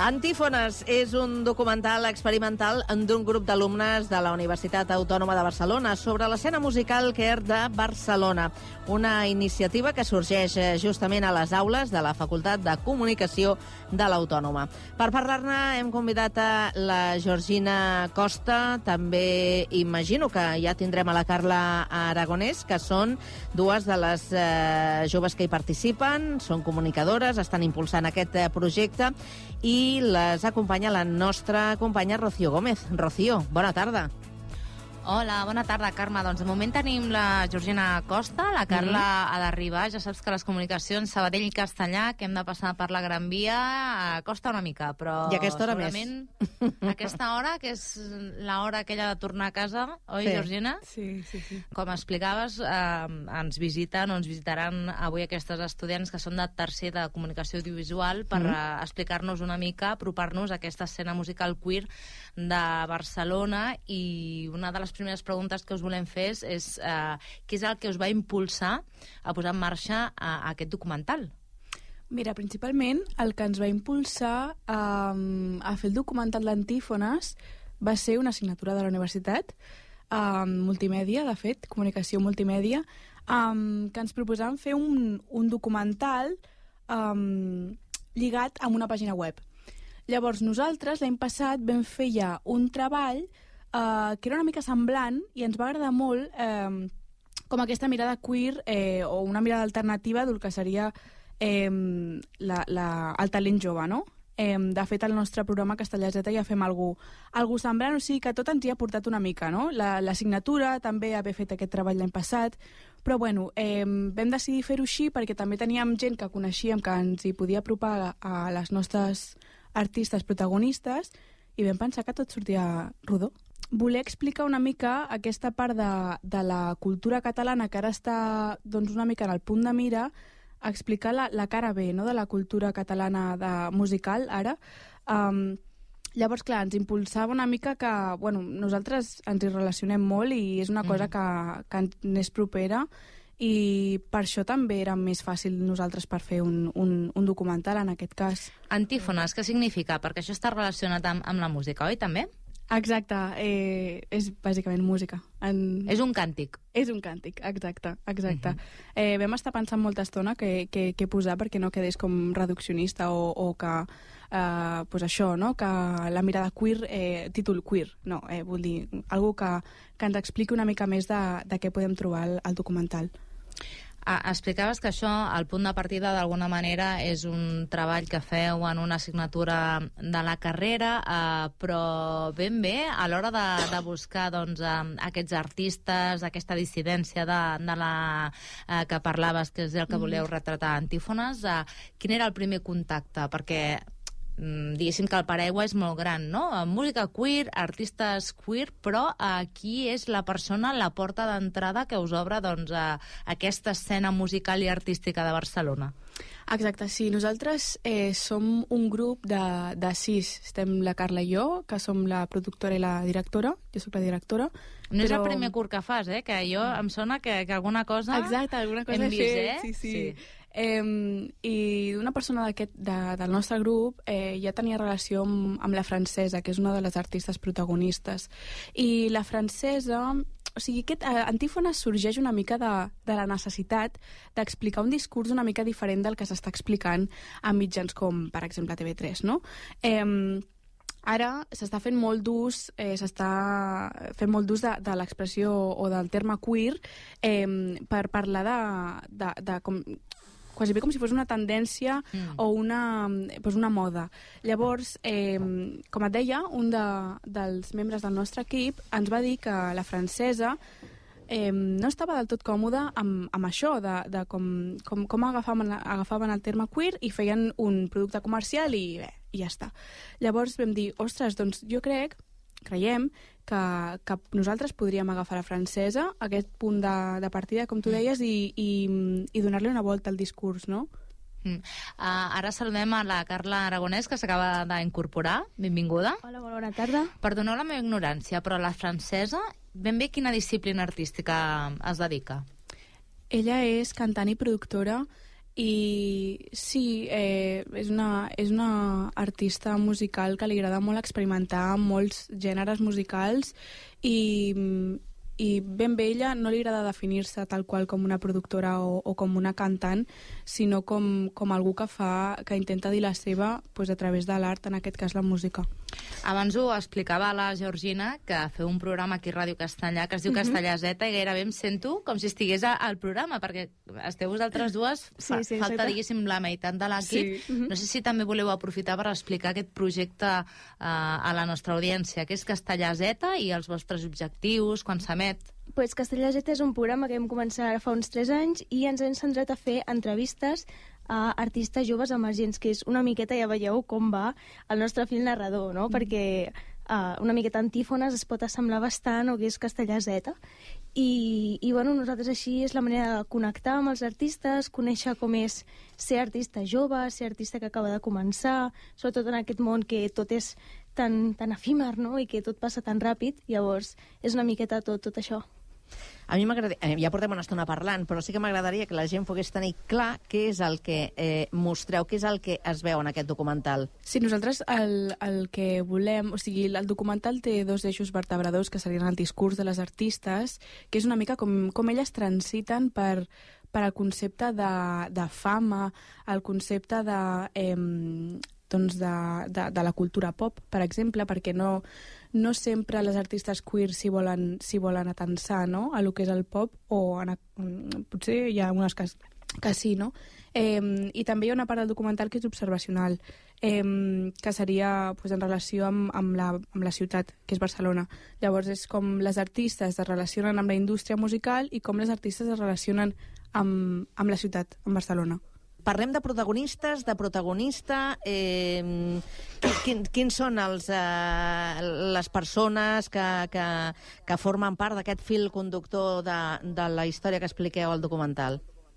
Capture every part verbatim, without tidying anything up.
Antífones és un documental experimental d'un grup d'alumnes de la Universitat Autònoma de Barcelona sobre l'escena musical queer de Barcelona, una iniciativa que sorgeix justament a les aules de la Facultat de Comunicació de l'Autònoma. Per parlar-ne hem convidat a la Georgina Costa, també imagino que ja tindrem a la Carla Aragonès, que són dues de les eh, joves que hi participen, són comunicadores, estan impulsant aquest eh, projecte, i les acompanya la nostra companya Rocío Gómez. Rocío, bona tarda. Hola, bona tarda, Carme. Doncs de moment tenim la Georgina Costa, la Carla mm-hmm. ha d'arribar. Ja saps que les comunicacions Sabadell i Castellà, que hem de passar per la Gran Via, costa una mica, però... I aquesta hora més. Aquesta hora, que és l'hora aquella de tornar a casa, oi, sí. Georgina? Sí, sí, sí. Com explicaves, eh, ens visiten o ens visitaran avui aquestes estudiants que són de tercer de comunicació audiovisual per mm-hmm. eh, explicar-nos una mica, apropar-nos a aquesta escena musical queer de Barcelona, i una de les primeres preguntes que us volem fer és, és uh, què és el que us va impulsar a posar en marxa uh, aquest documental? Mira, principalment el que ens va impulsar um, a fer el documental d'Antífones va ser una assignatura de la universitat, um, multimèdia, de fet, comunicació multimèdia, um, que ens proposaven fer un, un documental um, lligat amb una pàgina web. Llavors nosaltres l'any passat vam fer ja un treball Uh, que era una mica semblant, i ens va agradar molt eh, com aquesta mirada queer eh, o una mirada alternativa del que seria eh, la, la, el talent jove, no? Eh, de fet, al nostre programa Castellà Z ja fem alguna cosa semblant, o sigui que tot ens hi ha portat una mica, no? La, la signatura, també haver fet aquest treball l'any passat, però bueno, eh, vam decidir fer-ho així perquè també teníem gent que coneixíem que ens hi podia apropar a, a les nostres artistes protagonistes, i vam pensar que tot sortia rodó. Voler explicar una mica aquesta part de, de la cultura catalana que ara està doncs, una mica en el punt de mira, explicar la, la cara B, no?, de la cultura catalana de, musical ara. Um, llavors, clar, ens impulsava una mica que bueno, nosaltres ens hi relacionem molt i és una cosa mm. que, que ens és propera, i per això també era més fàcil nosaltres per fer un, un, un documental en aquest cas. Antífones, què significa? Perquè això està relacionat amb, amb la música, oi, també? Exacte, eh, és bàsicament música. En... És un càntic. És un càntic, exacte, exacte. Uh-huh. eh, vam estar pensant molta estona què que, que posar perquè no quedés com reduccionista o, o que, eh, pues això, no?, que la mirada queer, eh, títol queer, no, eh, vull dir, algú que, que ens expliqui una mica més de, de què podem trobar al, al documental. Ah, explicaves que això, el punt de partida, d'alguna manera, és un treball que feu en una assignatura de la carrera, eh, però ben bé, a l'hora de, de buscar doncs, eh, aquests artistes, aquesta dissidència de, de la eh, que parlaves, que és el que voleu retratar a Antífones, eh, quin era el primer contacte? Perquè diguéssim que el paraigua és molt gran, no? Música queer, artistes queer, però aquí és la persona, la porta d'entrada que us obre doncs, a aquesta escena musical i artística de Barcelona. Exacte, sí. Nosaltres eh, som un grup de, de sis. Estem la Carla i jo, que som la productora i la directora. Jo soc la directora. No però... és el primer curt que fas, eh? Que jo em sona que, que alguna cosa... Exacte, alguna cosa hem he vist, fet. Eh? Sí, sí. sí. Eh, i una persona d'aquest, de, del nostre grup eh, ja tenia relació amb, amb la Francesa, que és una de les artistes protagonistes, i la Francesa, o sigui, aquest eh, Antífones sorgeix una mica de, de la necessitat d'explicar un discurs una mica diferent del que s'està explicant a mitjans com, per exemple, T V tres, no? Eh, ara s'està fent molt d'ús, eh, s'està fent molt d'ús de, de l'expressió o del terme queer eh, per parlar de, de, de com quasi bé com si fos una tendència mm. o una, pues una moda. Llavors, eh, com et deia, un de, dels membres del nostre equip ens va dir que la Francesa eh, no estava del tot còmoda amb, amb això, de, de com, com, com agafaven, agafaven el terme queer i feien un producte comercial i bé, i ja està. Llavors vam dir, ostres, doncs jo crec, creiem, que, que nosaltres podríem agafar la Francesa, aquest punt de, de partida, com tu deies, i, i, i donar-li una volta al discurs, no? Mm. Uh, ara saludem a la Carla Aragonès, que s'acaba d'incorporar. Benvinguda. Hola, molt bona tarda. Perdoneu la meva ignorància, però la Francesa, ben bé quina disciplina artística es dedica? Ella és cantant i productora I sí, eh, és, una, és una artista musical que li agrada molt experimentar amb molts gèneres musicals i, i ben bé ella no li agrada definir-se tal qual com una productora o, o com una cantant, sinó com, com algú que fa que intenta dir la seva pues, a través de l'art, en aquest cas la música. Abans ho explicava la Georgina, que feu un programa aquí a Ràdio Castellà que es diu uh-huh. Castellà Zeta, i gairebé em sento com si estigués al programa, perquè esteu vosaltres dues, fa, sí, sí, falta, exacte. Diguéssim, la meitat de l'equip. Sí. Uh-huh. No sé si també voleu aprofitar per explicar aquest projecte uh, a la nostra audiència, que és Castellà Zeta, i els vostres objectius, quan s'emet. Pues Castellà Zeta és un programa que vam començar fa uns tres anys i ens hem centrat a fer entrevistes a artistes joves emergents, que és una miqueta, ja veieu com va el nostre fil narrador, no? Mm. Perquè uh, una miqueta Antífones es pot assemblar bastant al que és Castellà Zeta. I, i bueno, nosaltres així és la manera de connectar amb els artistes, conèixer com és ser artista jove, ser artista que acaba de començar, sobretot en aquest món que tot és tan, tan efímer, no? I que tot passa tan ràpid. Llavors, és una miqueta tot, tot això. A mi m'agradaria, ja portem una estona parlant, però sí que m'agradaria que la gent pogués tenir clar què és el que eh, mostreu, què és el que es veu en aquest documental. Sí, nosaltres el, el que volem... O sigui, el documental té dos eixos vertebradors, que serien el discurs de les artistes, que és una mica com, com elles transiten per, per al concepte de, de fama, el concepte de... Eh, doncs de, de, de la cultura pop, per exemple, perquè no, no sempre les artistes queer s'hi volen, s'hi volen atensar, no?, a lo que és el pop, o en, potser hi ha unes que, que sí, no? Eh, I també hi ha una part del documental que és observacional, eh, que seria pues, en relació amb, amb, la, amb la ciutat, que és Barcelona. Llavors és com les artistes es relacionen amb la indústria musical i com les artistes es relacionen amb, amb la ciutat, amb Barcelona. Parlem de protagonistes, de protagonista. Eh, quin, quins són els, eh, les persones que, que, que formen part d'aquest fil conductor de, de la història que expliqueu al documental?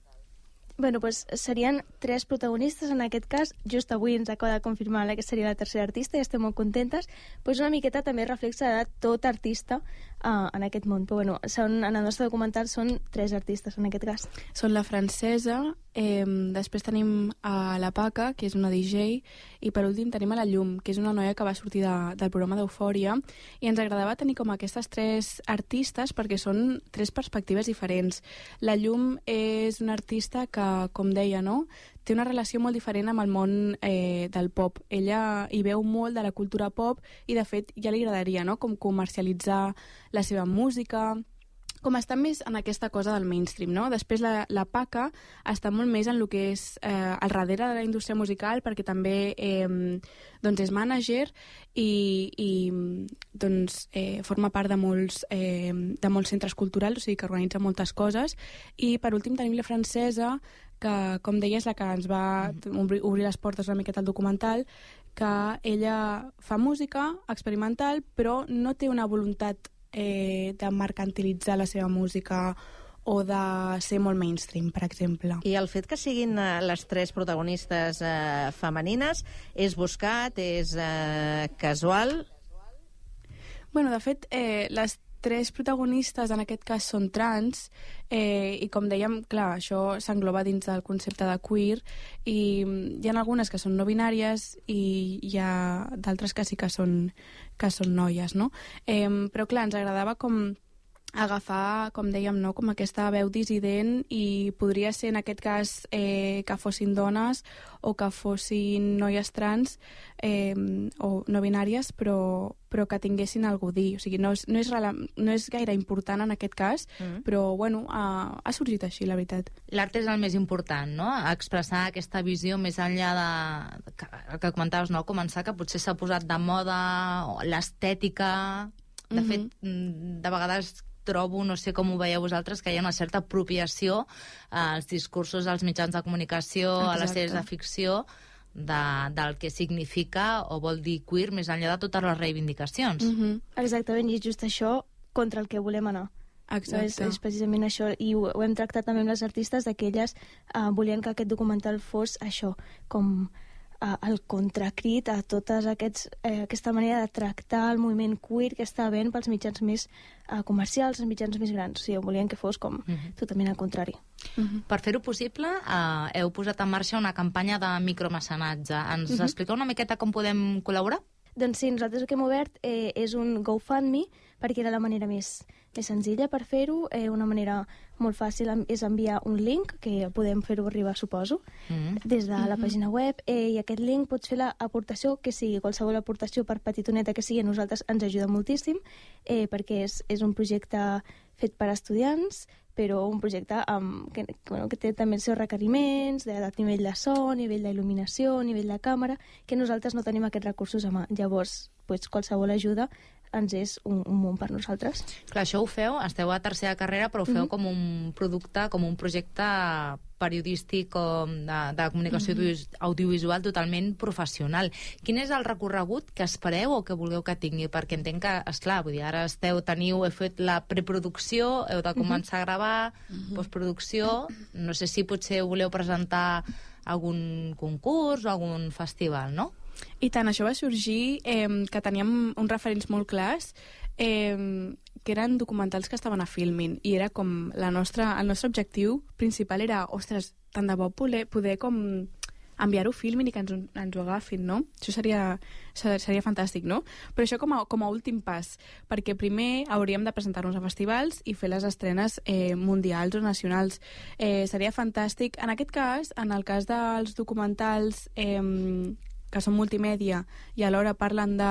Bueno, pues serien tres protagonistes en aquest cas. Just avui ens acaba de confirmar que seria la tercera artista i estem molt contentes. Pues una miqueta també reflexa de tot artista uh, en aquest món. Però bueno, són, en el nostre documental són tres artistes en aquest cas. Són la Francesa, eh, després tenim a la Paca, que és una D J, i per últim tenim a la Llum, que és una noia que va sortir de, del programa d'Eufòria, i ens agradava tenir com aquestes tres artistes perquè són tres perspectives diferents. La Llum és una artista que, com deia, no?, té una relació molt diferent amb el món eh, del pop. Ella hi veu molt de la cultura pop i, de fet, ja li agradaria, no?, com comercialitzar la seva música, com està més en aquesta cosa del mainstream, no? Després la, la Paca està molt més en el que és eh, al darrere de la indústria musical, perquè també eh, doncs és mànager i, i doncs, eh, forma part de molts, eh, de molts centres culturals, o sigui que organitza moltes coses. I per últim tenim la Francesa, que com deia és la que ens va obrir, obrir les portes una miqueta al documental, que ella fa música experimental però no té una voluntat Eh, de mercantilitzar la seva música o de ser molt mainstream, per exemple. I el fet que siguin eh, les tres protagonistes eh, femenines és buscat, és eh, casual? Bueno, de fet, eh, les tres protagonistes en aquest cas són trans eh, i com dèiem, clar, això s'engloba dins del concepte de queer i hi ha algunes que són no binàries i hi ha d'altres que sí que són, que són noies, no? Eh, però clar, ens agradava com agafar, com dèiem, no?, com aquesta veu dissident i podria ser en aquest cas eh, que fossin dones o que fossin noies trans eh, o no binàries, però, però que tinguessin algú a dir. O sigui, no és, no és, no és gaire important en aquest cas, mm. però bueno, ha, ha sorgit així, la veritat. L'art és el més important, no?, expressar aquesta visió més enllà de... que, que comentaves, no?, començar que potser s'ha posat de moda l'estètica. De mm-hmm. fet, de vegades trobo, no sé com ho veieu vosaltres, que hi ha una certa apropiació als discursos als mitjans de comunicació, exacte, a les sèries de ficció, de, del que significa o vol dir queer més enllà de totes les reivindicacions. Mm-hmm. Exactament, i és just això contra el que volem anar. Exacte. És, és precisament això, i ho, ho hem tractat també amb les artistes, que elles uh, volien que aquest documental fos això, com uh, el contracrit a tota eh, aquesta manera de tractar el moviment queer que està havent pels mitjans més uh, comercials, els mitjans més grans. O sigui, volien que fos com uh-huh. totalment al contrari. Uh-huh. Per fer-ho possible, uh, heu posat en marxa una campanya de micromecenatge. Ens uh-huh. expliqueu una miqueta com podem col·laborar? Doncs sí, nosaltres el que hem obert eh, és un GoFundMe, perquè era la manera més, més senzilla per fer-ho. Eh, una manera molt fàcil és enviar un link, que podem fer-ho arribar, suposo, mm. des de la pàgina web, eh, i aquest link pots fer l'aportació que sigui, qualsevol aportació, per petitoneta que sigui, a nosaltres ens ajuda moltíssim, eh, perquè és, és un projecte fet per estudiants, però un projecte amb, que, bueno, que té també els seus requeriments, de, de nivell de so, nivell d'il·luminació, nivell de càmera, que nosaltres no tenim aquests recursos a mà. Llavors, pues, qualsevol ajuda ens és un, un món per nosaltres. Clar, això ho feu, esteu a tercera carrera, però ho feu mm-hmm. com un producte, com un projecte periodístic o de, de comunicació mm-hmm. audiovisual totalment professional. Quin és el recorregut que espereu o que vulgueu que tingui? Perquè entenc que, esclar, vull dir, ara esteu, teniu, heu fet la preproducció, heu de començar mm-hmm. a gravar, mm-hmm. postproducció, no sé si potser voleu presentar algun concurs o algun festival, no? I tant, això va sorgir eh, que teníem uns referents molt clars, eh, que eren documentals que estaven a Filmin, i era com la nostra, el nostre objectiu principal era, ostres, tant de bo poder, poder com enviar-ho a Filmin i que ens, ens ho agafin, no? Això seria, seria fantàstic, no? Però això com a, com a últim pas, perquè primer hauríem de presentar-nos a festivals i fer les estrenes eh, mundials o nacionals. Eh, seria fantàstic. En aquest cas, en el cas dels documentals eh, que són multimèdia i alhora parlen de,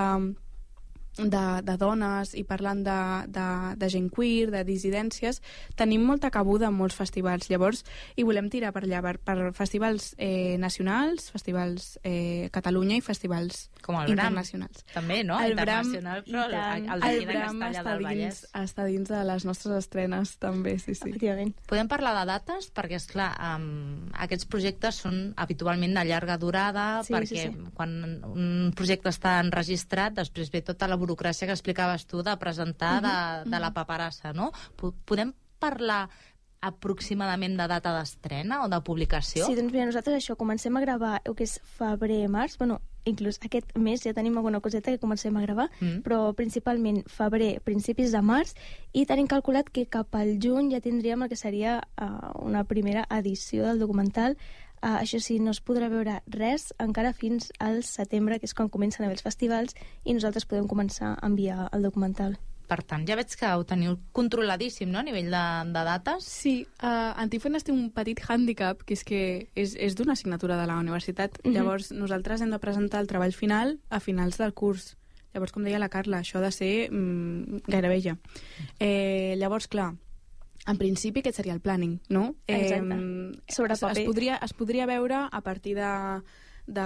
de, de dones i parlen de, de, de gent queer, de dissidències, tenim molta cabuda en molts festivals. Llavors, hi volem tirar per allà, per, per festivals eh, nacionals, festivals eh, Catalunya i festivals com el internacionals. Bram, també, no? El Internacional, Bram, però el, el, el Bram està dins, està dins de les nostres estrenes, també, sí, sí. Efectivament. Podem parlar de dates? Perquè, esclar, um, aquests projectes són habitualment de llarga durada, sí, perquè sí, sí. quan un projecte està enregistrat, després ve tota la burocràcia que explicaves tu de presentar uh-huh, de, de uh-huh. la paperassa, no? Podem parlar aproximadament de data d'estrena o de publicació? Sí, doncs mira, nosaltres això, comencem a gravar el que és febrer-març, bueno, inclús aquest mes ja tenim alguna coseta que comencem a gravar, mm. però principalment febrer, principis de març, i tenim calculat que cap al juny ja tindríem el que seria uh, una primera edició del documental. Uh, això sí, no es podrà veure res encara fins al setembre, que és quan comencen a haver els festivals, i nosaltres podem començar a enviar el documental. Per tant, ja veig que ho teniu controladíssim, no?, a nivell de, de dates. Sí, uh, Antífones té un petit hàndicap, que és que és, és d'una assignatura de la universitat. Mm-hmm. Llavors, nosaltres hem de presentar el treball final a finals del curs. Llavors, com deia la Carla, això ha de ser mm, gairebé ja. Eh, llavors, clar, en principi aquest seria el planning, no? Exacte. Eh, Sobre es, paper. Es podria, es podria veure a partir de... de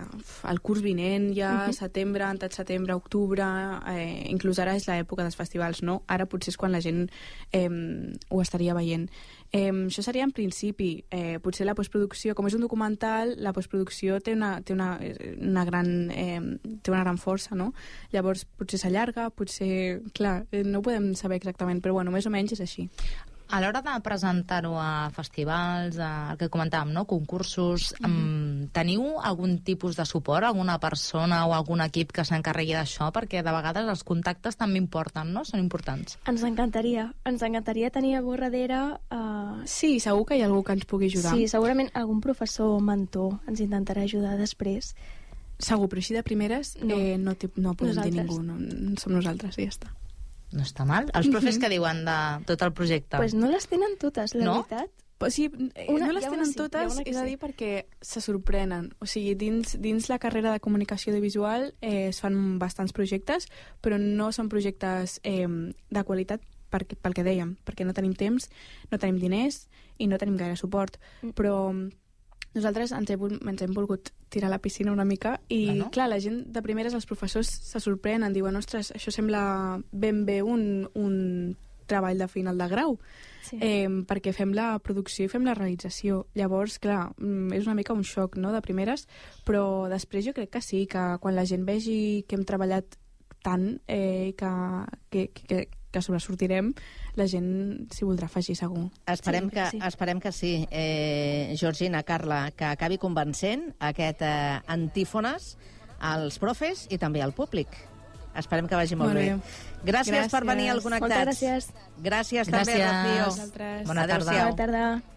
el curs vinent ja, uh-huh. setembre, entat setembre, octubre, eh, inclús ara és l'època dels festivals, no? Ara potser és quan la gent eh, ho estaria veient. Eh, això seria en principi. Eh, potser la postproducció, com és un documental, la postproducció té una, té una, una, gran, eh, té una gran força, no? Llavors potser s'allarga, potser... Clar, eh, no ho podem saber exactament, però bueno, més o menys és així. A l'hora de presentar-ho a festivals, a, el que comentàvem, no? Concursos, mm-hmm. um, teniu algun tipus de suport, alguna persona o algun equip que s'encarregui d'això? Perquè de vegades els contactes també importen, no? Són importants. Ens encantaria. Ens encantaria tenir algú darrere... Uh... Sí, segur que hi ha algú que ens pugui ajudar. Sí, segurament algun professor o mentor ens intentarà ajudar després. Segur, però així de primeres no, eh, no, no podem nosaltres. dir ningú. No, no som nosaltres i ja està. No està mal. Els profes mm-hmm. que diuen de tot el projecte? Pues no les tenen totes, la no? veritat. Però, sí, una, no les tenen sí, totes, és a dir, sí. perquè se sorprenen. O sigui, dins, dins la carrera de comunicació audiovisual eh, es fan bastants projectes, però no són projectes eh, de qualitat per, pel que dèiem, perquè no tenim temps, no tenim diners i no tenim gaire suport. Mm. Però nosaltres ens hem, ens hem volgut tirar a la piscina una mica i, ah, no? clar, la gent de primeres, els professors se sorprenen, diuen, ostres, això sembla ben bé un, un treball de final de grau, sí. eh, perquè fem la producció i fem la realització. Llavors, clar, és una mica un xoc, no?, de primeres, però després jo crec que sí, que quan la gent vegi que hem treballat tant, eh, que, que, que, que sobresortirem, la gent s'hi voldrà afegir, segur. Esperem, Sí, que, sí. esperem que sí. Eh, Georgina, Carla, que acabi convencent aquest eh, antífones als profes i també al públic. Esperem que vagi molt, Molt bé. bé. Gràcies, Gràcies. per venir al Connectats. Moltes gràcies. Gràcies també, Gràcies. Rocío. Vosaltres. Bona tarda. Adéu-siau. Bona tarda.